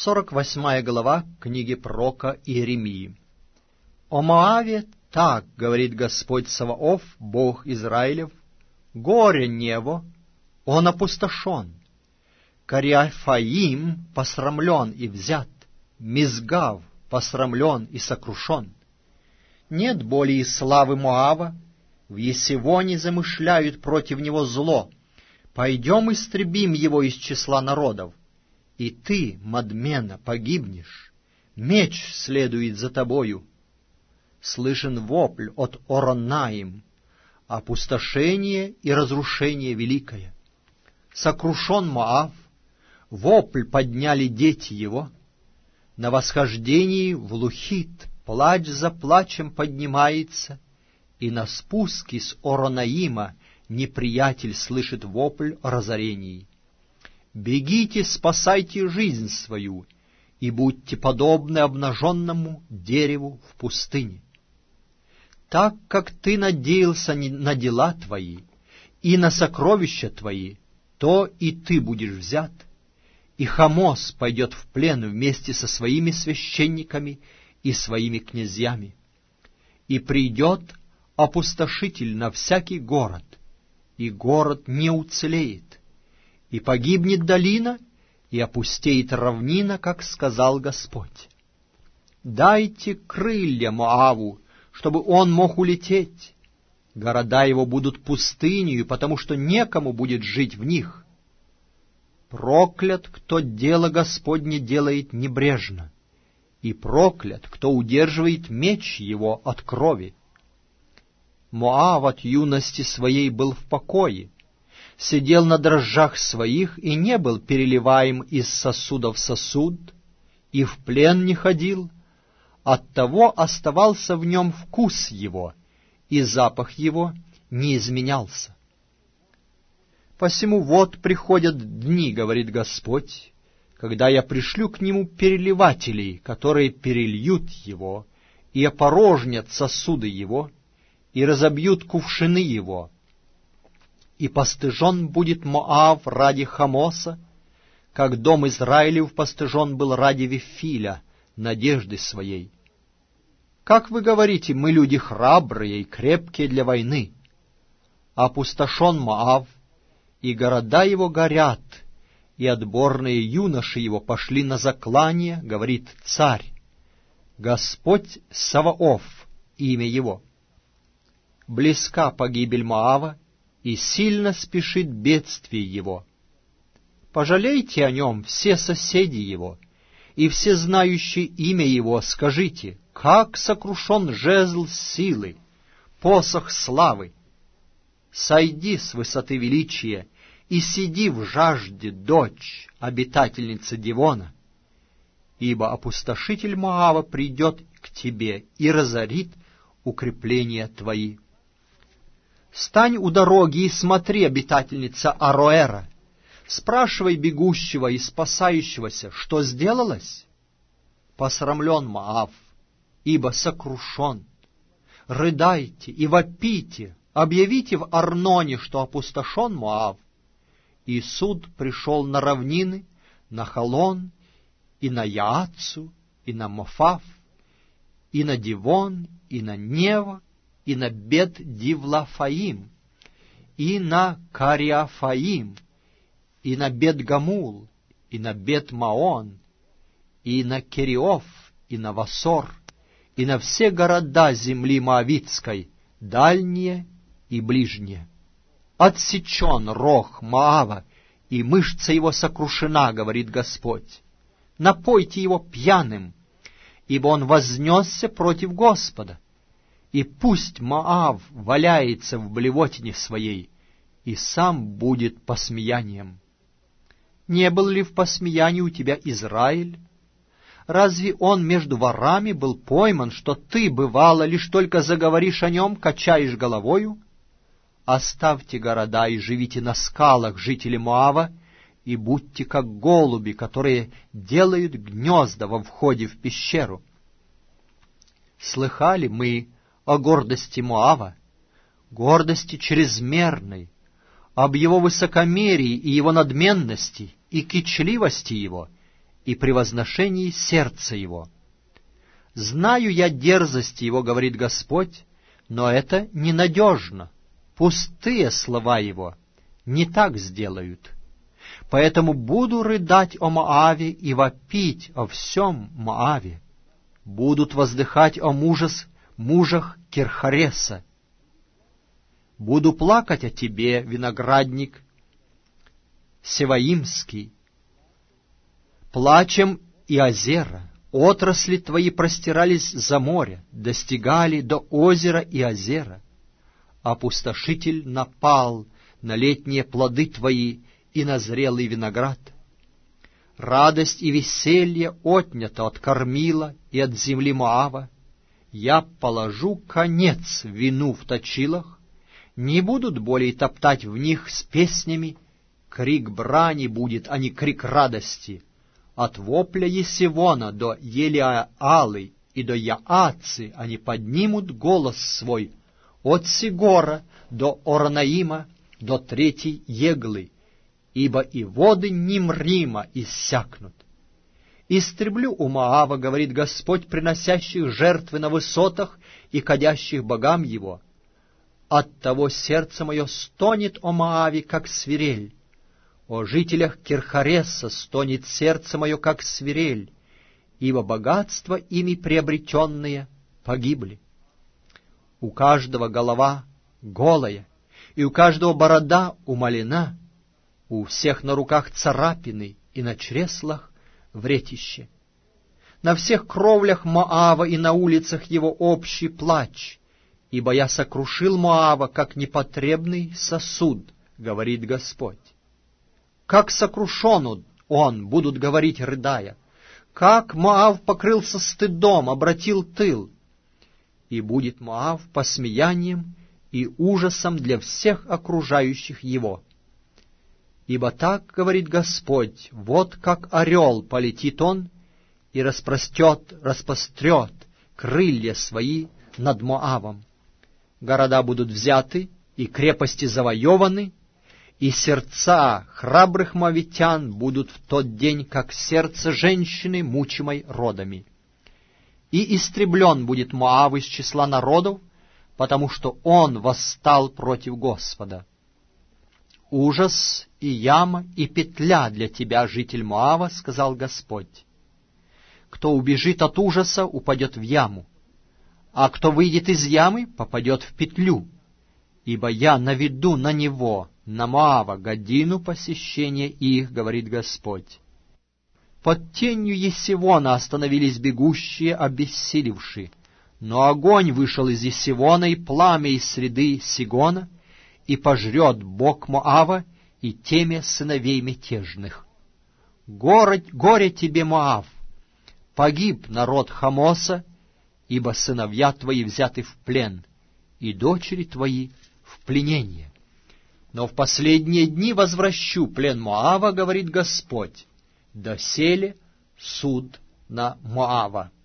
48 глава книги пророка Иеремии. «О Моаве так говорит Господь Саваоф, Бог Израилев: горе небо, он опустошен, Кариафаим посрамлен и взят, Мизгав посрамлен и сокрушен. Нет более славы Моава, в Есевоне замышляют против него зло. Пойдем истребим его из числа народов. И ты, Мадмена, погибнешь, меч следует за тобою. Слышен вопль от Оронаим, опустошение и разрушение великое. Сокрушен Моав, вопль подняли дети его. На восхождении в Лухит плач за плачем поднимается, и на спуске с Оронаима неприятель слышит вопль о разорении. Бегите, спасайте жизнь свою, и будьте подобны обнаженному дереву в пустыне. Так как ты надеялся на дела твои и на сокровища твои, то и ты будешь взят, и Хамос пойдет в плен вместе со своими священниками и своими князьями. И придет опустошитель на всякий город, и город не уцелеет, и погибнет долина, и опустеет равнина, как сказал Господь. Дайте крылья Моаву, чтобы он мог улететь. Города его будут пустынью, потому что некому будет жить в них. Проклят, кто дело Господне делает небрежно, и проклят, кто удерживает меч его от крови. Моав от юности своей был в покое, сидел на дрожжах своих и не был переливаем из сосуда в сосуд, и в плен не ходил, оттого оставался в нем вкус его, и запах его не изменялся. Посему вот приходят дни, говорит Господь, когда я пришлю к нему переливателей, которые перельют его, и опорожнят сосуды его, и разобьют кувшины его. И постыжен будет Моав ради Хамоса, как дом Израилев постыжен был ради Вифиля, надежды своей. Как вы говорите, мы люди храбрые и крепкие для войны. Опустошен Моав, и города его горят, и отборные юноши его пошли на заклание, говорит царь. Господь Саваоф, имя его. Близка погибель Моава, и сильно спешит бедствие его. Пожалейте о нем все соседи его, и все знающие имя его, скажите, как сокрушен жезл силы, посох славы. Сойди с высоты величия, и сиди в жажде, дочь, обитательница Дивона, ибо опустошитель Моава придет к тебе и разорит укрепления твои. Стань у дороги и смотри, обитательница Ароэра, спрашивай бегущего и спасающегося, что сделалось? Посрамлен Моав, ибо сокрушен. Рыдайте и вопите, объявите в Арноне, что опустошен Моав. И суд пришел на равнины, на Халон, и на Яацу, и на Мофав, и на Дивон, и на Нева, и на Бет-Дивлафаим, и на Кариафаим, и на Бет-Гамул, и на Бет-Маон, и на Кериоф, и на Васор, и на все города земли Моавитской, дальние и ближние. Отсечен рог Моава, и мышца его сокрушена, говорит Господь. Напойте его пьяным, ибо он вознесся против Господа. И пусть Моав валяется в блевотине своей, и сам будет посмеянием. Не был ли в посмеянии у тебя Израиль? Разве он между ворами был пойман, что ты, бывало, лишь только заговоришь о нем, качаешь головою? Оставьте города и живите на скалах, жители Моава, и будьте как голуби, которые делают гнезда во входе в пещеру. Слыхали мы о гордости Моава, гордости чрезмерной, об его высокомерии и его надменности, и кичливости его, и при возношении сердца его. Знаю я дерзости его, говорит Господь, но это ненадежно. Пустые слова его не так сделают. Поэтому буду рыдать о Моаве и вопить о всем Моаве. Будут воздыхать о мужах Кирхареса. Буду плакать о тебе, виноградник Севаимский. Плачем и озера. Отрасли твои простирались за море, достигали до озера и озера. Опустошитель напал на летние плоды твои и на зрелый виноград. Радость и веселье отнято от кормила и от земли Моава. Я положу конец вину в точилах, не будут более топтать в них с песнями, крик брани будет, а не крик радости. От вопля Есивона до Елиаалы и до Яацы они поднимут голос свой, от Сигора до Оранаима, до третьей Еглы, ибо и воды Нимрима иссякнут. Истреблю у Моава, говорит Господь, приносящих жертвы на высотах и кадящих богам его. Оттого сердце мое стонет о Моаве, как свирель. О жителях Кирхареса стонет сердце мое, как свирель, ибо богатства ими приобретенные погибли. У каждого голова голая, и у каждого борода умалена, у всех на руках царапины и на чреслах вретище. На всех кровлях Моава и на улицах его общий плач, ибо я сокрушил Моава, как непотребный сосуд, говорит Господь. Как сокрушен он, будут говорить, рыдая, как Моав покрылся стыдом, обратил тыл, и будет Моав посмеянием и ужасом для всех окружающих его. Ибо так, говорит Господь, вот как орел полетит он и распрострет крылья свои над Моавом. Города будут взяты, и крепости завоеваны, и сердца храбрых моавитян будут в тот день, как сердце женщины, мучимой родами. И истреблен будет Моав из числа народов, потому что он восстал против Господа. Ужас и яма и петля для тебя, житель Моава, сказал Господь. Кто убежит от ужаса, упадет в яму, а кто выйдет из ямы, попадет в петлю, ибо я наведу на него, на Моава, годину посещения их, говорит Господь. Под тенью Есивона остановились бегущие, обессилевшие, но огонь вышел из Есивона и пламя из среды Сигона, и пожрет Бог Моава и темя сыновей мятежных. Горе тебе, Моав! Погиб народ Хамоса, ибо сыновья твои взяты в плен, и дочери твои в пленение. Но в последние дни возвращу плен Моава, говорит Господь, доселе суд на Моава.